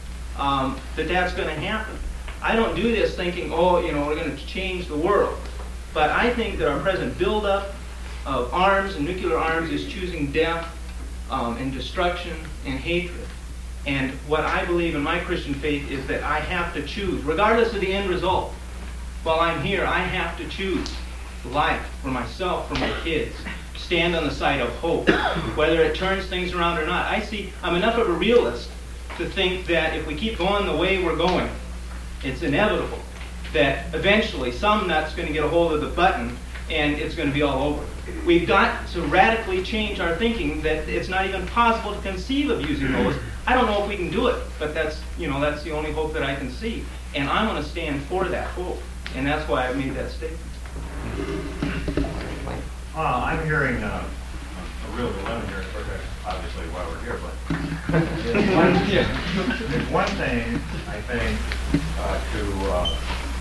um, that that's going to happen. I don't do this thinking, oh, you know, we're going to change the world. But I think that our present buildup of arms and nuclear arms is choosing death um, and destruction and hatred. And what I believe in my Christian faith is that I have to choose, regardless of the end result. While I'm here, I have to choose life for myself, for my kids. Stand on the side of hope, whether it turns things around or not. I see, I'm enough of a realist to think that if we keep going the way we're going, it's inevitable that eventually some nut's going to get a hold of the button and it's going to be all over. We've got to radically change our thinking that it's not even possible to conceive of using those. I don't know if we can do it, but that's, you know, that's the only hope that I can see. And I'm going to stand for that hope. And that's why I made that statement. Uh, I'm hearing uh, a real dilemma here. Of course, that's obviously why we're here. But there's, one, yeah, there's one thing, I think, uh, to, uh,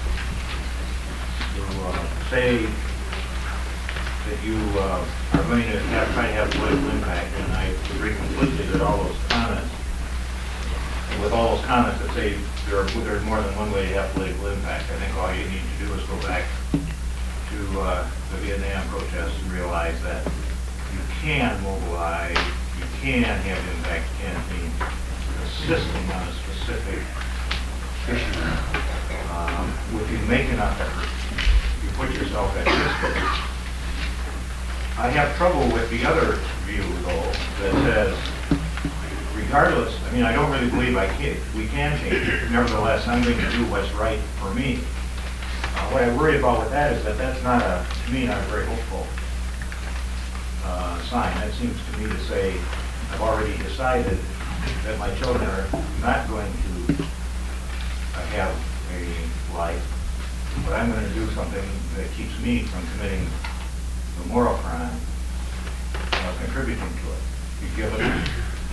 to uh, say that you uh, are going to have, try to have political impact, and I agree completely that all those comments, with all those comments that say there are, there's more than one way to have political impact. I think all you need to do is go back to uh, the Vietnam protests and realize that you can mobilize, you can have impact, you can be assisting on a specific issue. Um, if you make enough effort, you put yourself at risk. I have trouble with the other view, though, that says, regardless, I mean, I don't really believe I can, we can change it. Nevertheless, I'm going to do what's right for me. Uh, what I worry about with that is that that's not a, to me, not a very hopeful uh, sign. That seems to me to say, I've already decided that my children are not going to uh, have a life, but I'm going to do something that keeps me from committing the moral crime, uh, contributing to it. You give it.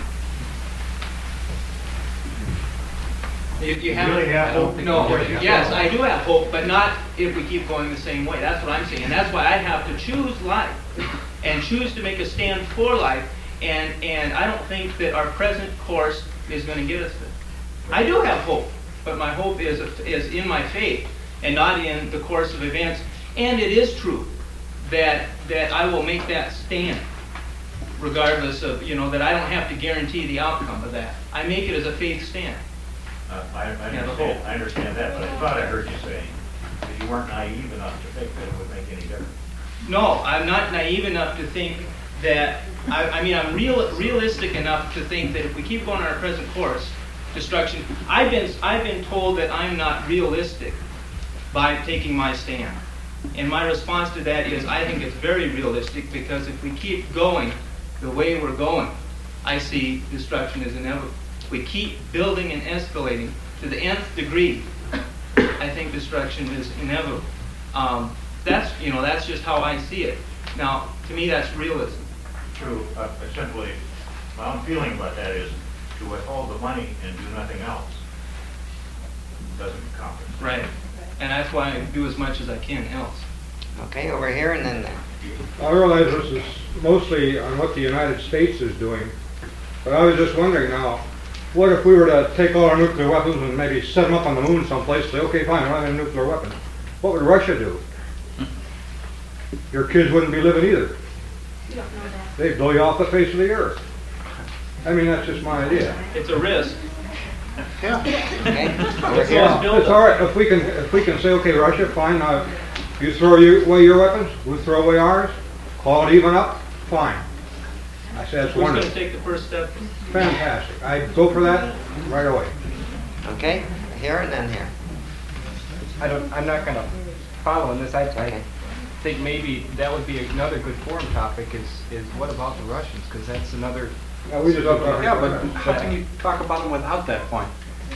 You, you You have, really have hope? no, You really have yes, hope? I do have hope, but not if we keep going the same way. That's what I'm saying. And that's why I have to choose life and choose to make a stand for life. And, and I don't think that our present course is going to get us there. I do have hope, but my hope is, is in my faith and not in the course of events. And it is true that, that I will make that stand regardless of, you know, that I don't have to guarantee the outcome of that. I make it as a faith stand. Uh, I, I Yeah, the understand, hope. I understand that, but I thought I heard you saying that you weren't naive enough to think that it would make any difference. No, I'm not naive enough to think that, I, I mean, I'm real, realistic enough to think that if we keep going on our present course, destruction, I've been, I've been told that I'm not realistic by taking my stand. And my response to that is, I think it's very realistic, because if we keep going the way we're going, I see destruction as inevitable. If we keep building and escalating to the nth degree, I think destruction is inevitable. Um, that's, you know, that's just how I see it. Now, to me, that's realism. True, uh, but simply, my own feeling about that is to withhold the money and do nothing else doesn't accomplish. Right. And that's why I do as much as I can else. Okay, over here and then there. I realize this is mostly on what the United States is doing, but I was just wondering now, what if we were to take all our nuclear weapons and maybe set them up on the moon someplace, say, okay, fine, we don't have any nuclear weapons. What would Russia do? Your kids wouldn't be living either. You don't know that. They'd blow you off the face of the earth. I mean, that's just my idea. It's a risk. Yeah. Okay, over It's here. all- It's all right, if we can, if we can say, okay, Russia, fine, uh, you throw you- away your weapons, we throw away ours, call it even up, fine. I say that's Who's going to wonderful. take the first step? Fantastic. I'd go for that right away. Okay, here and then here. I don't, I'm not going to follow in this. I, Okay. I think maybe that would be another good forum topic is, is what about the Russians? Because that's another... Yeah, we just talked about- Yeah, but how can you talk about them without that point?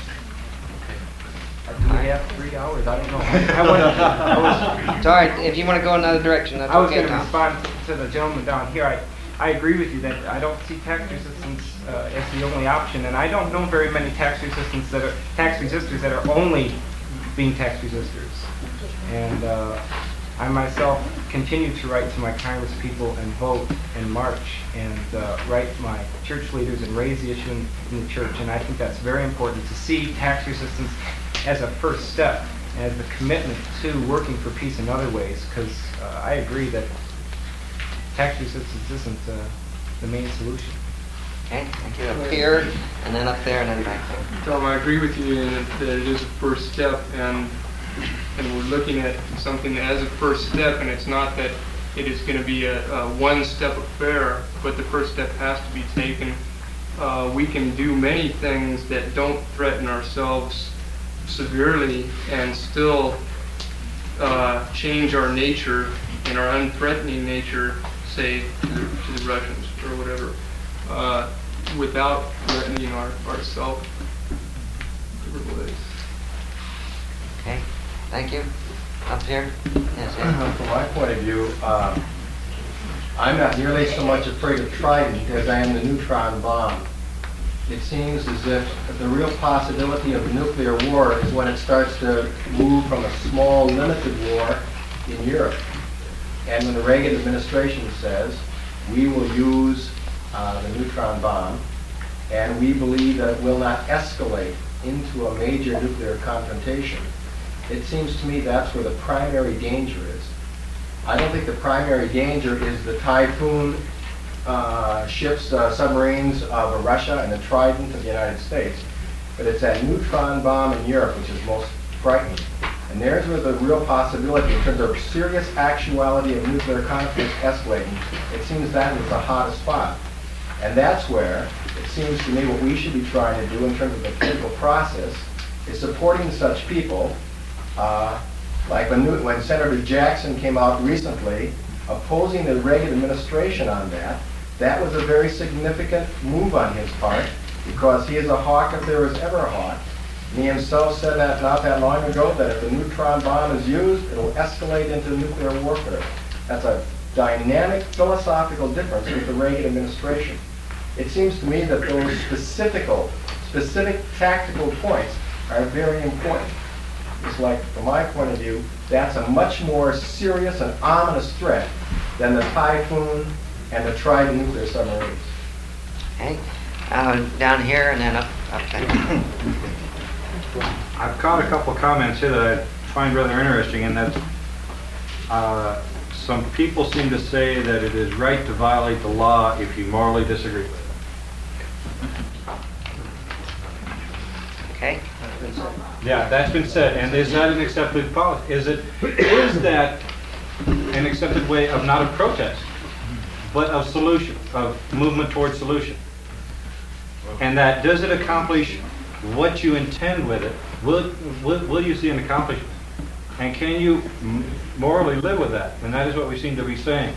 Do we have three hours? I don't know. I, wanted, I was, It's all right, if you want to go another direction, that's I was okay, going to Tom. respond to the gentleman down here. I, I agree with you that I don't see tax resistance uh, as the only option, and I don't know very many tax resistance that are tax resistors that are only being tax resistors. And uh, I myself continue to write to my Congress people and vote and march and uh, write my church leaders and raise the issue in, in the church. And I think that's very important to see tax resistance as a first step, as the commitment to working for peace in other ways, because uh, I agree that tax resistance isn't uh, the main solution. Okay, thank you. Up here, and then up there, and then back there. Tom, I agree with you in that that it is a first step, and and we're looking at something as a first step, and it's not that it is going to be a, a one-step affair, but the first step has to be taken. Uh, we can do many things that don't threaten ourselves severely and still uh, change our nature and our unthreatening nature, say, to the, to the Russians or whatever, uh, without threatening our, our self-capabilities. Okay, thank you. Up here? Yes, yes. From my point of view, uh, I'm not nearly so much afraid of Trident as I am the neutron bomb. It seems as if the real possibility of a nuclear war is when it starts to move from a small, limited war in Europe. And when the Reagan administration says, we will use uh, the neutron bomb, and we believe that it will not escalate into a major nuclear confrontation, it seems to me that's where the primary danger is. I don't think the primary danger is the Typhoon uh, ships, uh, submarines of Russia and the Trident of the United States, but it's that neutron bomb in Europe which is most frightening. And there's where the real possibility in terms of serious actuality of nuclear conflict escalating, it seems that is the hottest spot. And that's where it seems to me what we should be trying to do in terms of the political process is supporting such people. Uh, like when, when Senator Jackson came out recently opposing the Reagan administration on that, that was a very significant move on his part because he is a hawk if there was ever a hawk. Me himself said that not that long ago, that if a neutron bomb is used, it'll escalate into nuclear warfare. That's a dynamic philosophical difference with the Reagan administration. It seems to me that those specific, specific tactical points are very important. It's like, from my point of view, that's a much more serious and ominous threat than the Typhoon and the Trident nuclear submarines. Okay, uh, down here and then up, up there. I've caught a couple of comments here that I find rather interesting, and that uh, some people seem to say that it is right to violate the law if you morally disagree with it. Okay. Yeah, that's been said, and is that an accepted policy? Is it, is that an accepted way of not of protest, but of solution, of movement towards solution? And that, does it accomplish what you intend with it? Will, will, will you see an accomplishment? And can you m morally live with that? And that is what we seem to be saying.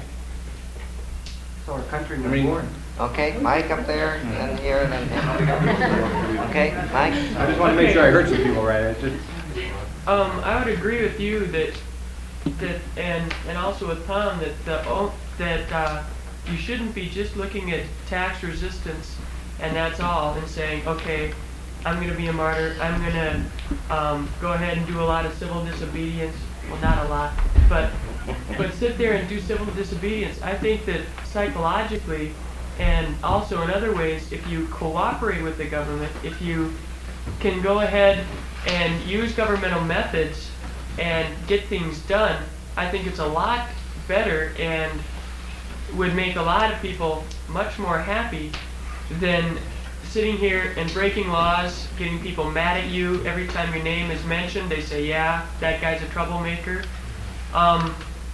So our country was I mean, born. Okay, Mike up there, and here, and then him. Okay, Mike? I just want to make sure I heard some people right. I just, Um, I would agree with you that that and and also with Tom that the oh, that uh, you shouldn't be just looking at tax resistance and that's all, and saying, okay, I'm going to be a martyr. I'm going to um, go ahead and do a lot of civil disobedience. Well, not a lot, but but sit there and do civil disobedience. I think that psychologically, and also in other ways, if you cooperate with the government, if you can go ahead and use governmental methods and get things done, I think it's a lot better and would make a lot of people much more happy than sitting here and breaking laws, getting people mad at you every time your name is mentioned. They say, yeah, that guy's a troublemaker. Um,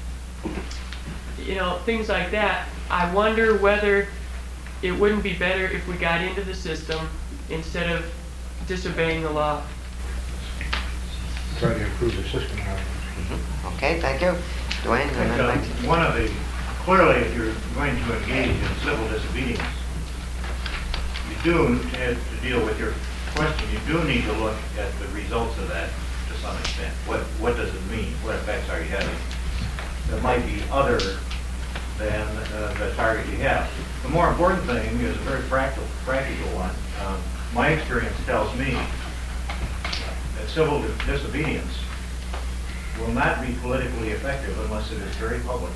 you know, things like that. I wonder whether it wouldn't be better if we got into the system instead of disobeying the law. Try to improve the system. Okay, thank you. Dwayne, and then Uh, Mike. One of the, clearly if you're going to engage in civil disobedience, you do have to deal with your question, you do need to look at the results of that to some extent. What, what does it mean? What effects are you having? That might be other than uh, the target you have. The more important thing is a very practical, practical one. Um, my experience tells me that civil disobedience will not be politically effective unless it is very public.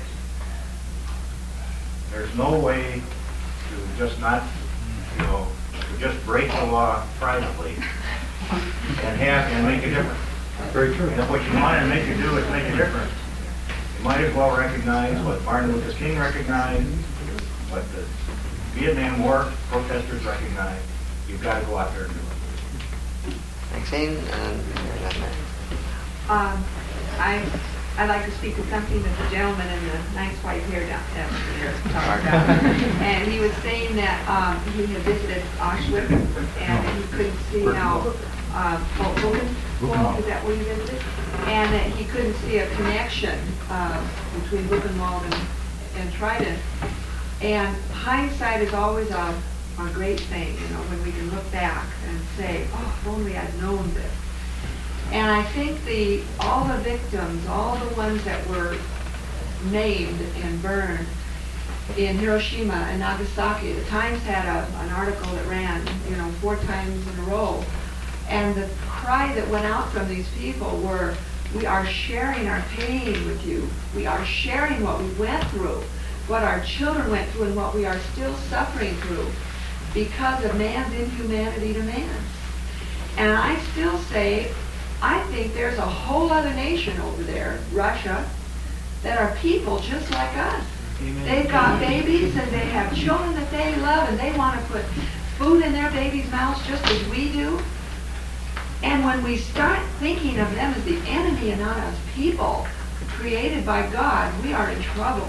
There's no way to just not, you know, to just break the law privately and have and make a difference. very true. And if what you want to make it do is make a difference, you might as well recognize what Martin Luther King recognized, what the Vietnam War protesters recognized. You've got to go out there and do it. Maxine, and then Um, I, I'd like to speak to something that the gentleman in the nice white hair down there talked about. And he was saying that um, he had visited Auschwitz and he couldn't see how, uh, oh, Buchenwald, is that where you visited? And that he couldn't see a connection uh, between Buchenwald and, and Trident. And hindsight is always a, a great thing, you know, when we can look back and say, oh, if only I'd known this. And I think the all the victims, all the ones that were named and burned in Hiroshima and Nagasaki, the Times had a, an article that ran, you know, four times in a row. And the cry that went out from these people were, we are sharing our pain with you. We are sharing what we went through, what our children went through, and what we are still suffering through because of man's inhumanity to man. And I still say, I think there's a whole other nation over there, Russia, that are people just like us. Amen. They've got babies and they have children that they love and they want to put food in their babies' mouths just as we do. And when we start thinking of them as the enemy and not as people created by God, we are in trouble.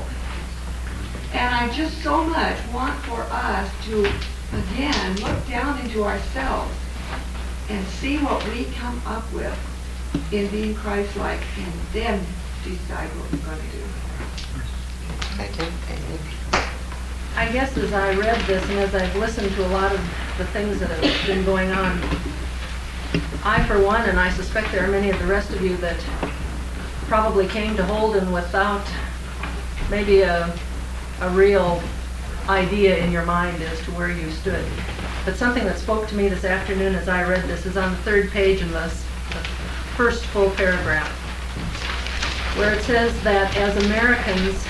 And I just so much want for us to, again, look down into ourselves and see what we come up with in being Christ-like, and then decide what we're going to do. Thank you. I guess as I read this and as I've listened to a lot of the things that have been going on, I, for one, and I suspect there are many of the rest of you that probably came to Holden without maybe a, a real idea in your mind as to where you stood. But something that spoke to me this afternoon as I read this is on the third page in this, the first full paragraph, where it says that as Americans,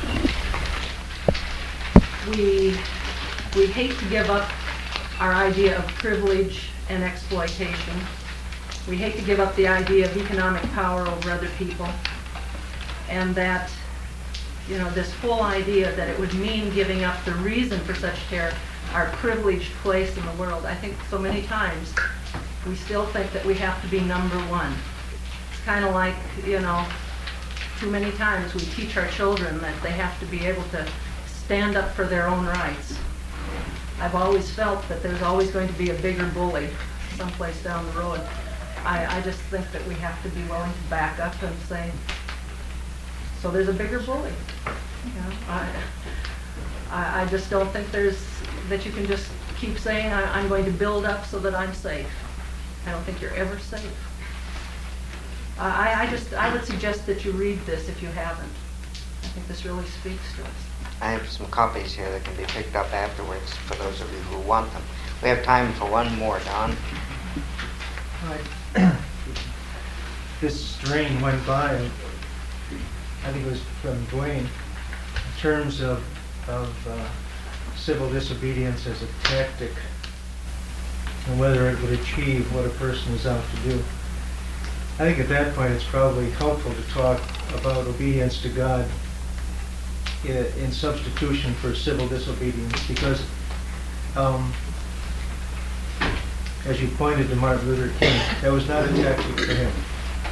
we, we hate to give up our idea of privilege and exploitation. We hate to give up the idea of economic power over other people. And that, you know, this whole idea that it would mean giving up the reason for such terror, our privileged place in the world. I think so many times we still think that we have to be number one. It's kind of like, you know, too many times we teach our children that they have to be able to stand up for their own rights. I've always felt that there's always going to be a bigger bully someplace down the road. I, I just think that we have to be willing to back up and say, so there's a bigger bully. You know, I, I, I just don't think there's, that you can just keep saying, I, I'm going to build up so that I'm safe. I don't think you're ever safe. I, I just, I would suggest that you read this if you haven't. I think this really speaks to us. I have some copies here that can be picked up afterwards for those of you who want them. We have time for one more, Don. Right. This strain went by, I think it was from Dwayne, in terms of, of uh, civil disobedience as a tactic and whether it would achieve what a person is out to do. I think at that point it's probably helpful to talk about obedience to God in, in substitution for civil disobedience, because um, as you pointed to Martin Luther King, that was not a tactic for him.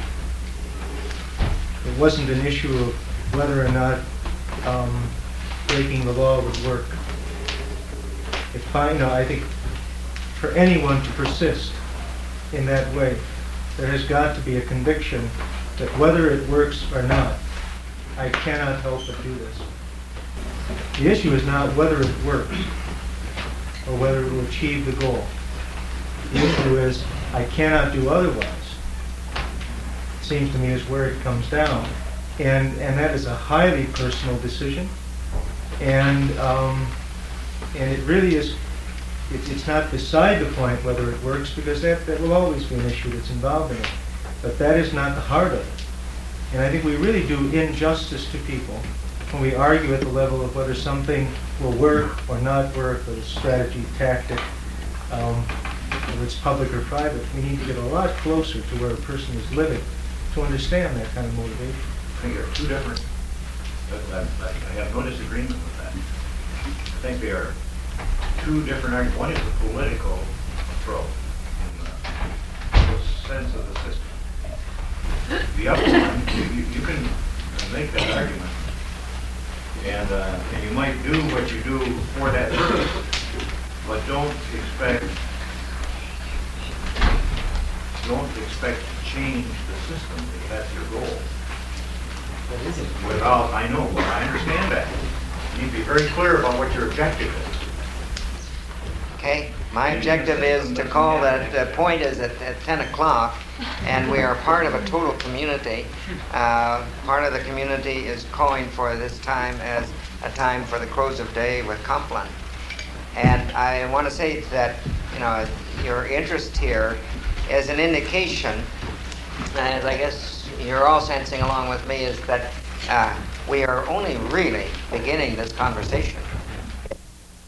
It wasn't an issue of whether or not um, breaking the law would work. If I know, I think for anyone to persist in that way, there has got to be a conviction that whether it works or not, I cannot help but do this. The issue is not whether it works or whether it will achieve the goal. The issue is I cannot do otherwise. It seems to me is where it comes down. And, and that is a highly personal decision. And, um, and it really is, it, it's not beside the point whether it works, because that, that will always be an issue that's involved in it. But that is not the heart of it. And I think we really do injustice to people when we argue at the level of whether something will work or not work, whether it's strategy, tactic, um, whether it's public or private. We need to get a lot closer to where a person is living to understand that kind of motivation. I think there are two different, I, I, I have no disagreement with that. I think there are two different arguments. One is the political approach in the, the sense of the system. The other one, you, you can make that argument, and, uh, and you might do what you do for that purpose, but don't expect don't expect to change the system if that's your goal. That isn't. Without, I know, but I understand that. You need to be very clear about what your objective is. Okay, my objective is to call that the point is at, at ten o'clock, and we are part of a total community. Uh, part of the community is calling for this time as a time for the close of day with Compline. And I want to say that, you know, your interest here is an indication, as I guess you're all sensing along with me, is that uh, we are only really beginning this conversation.